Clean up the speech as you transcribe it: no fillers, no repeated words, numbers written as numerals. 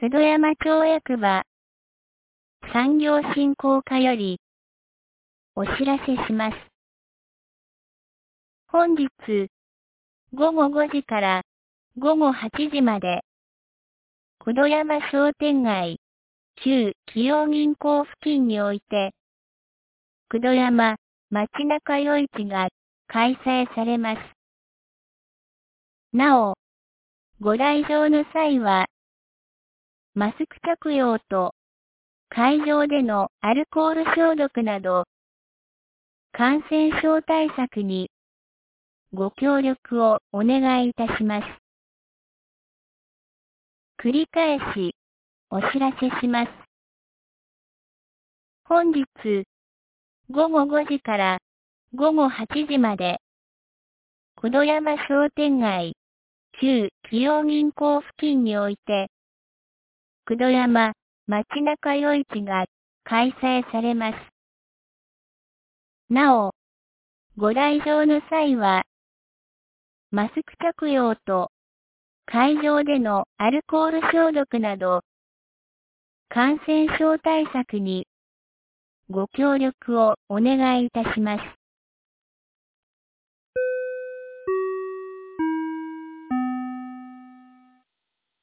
九度山町役場産業振興課よりお知らせします。本日午後5時から午後8時まで九度山商店街旧紀陽銀行付近において九度山街中夜市が開催されます。なお、ご来場の際はマスク着用と会場でのアルコール消毒など感染症対策にご協力をお願いいたします。繰り返しお知らせします。本日午後5時から午後8時まで九度山商店街旧紀陽銀行付近において九度山街中夜市が開催されます。なお、ご来場の際はマスク着用と会場でのアルコール消毒など感染症対策にご協力をお願いいたします。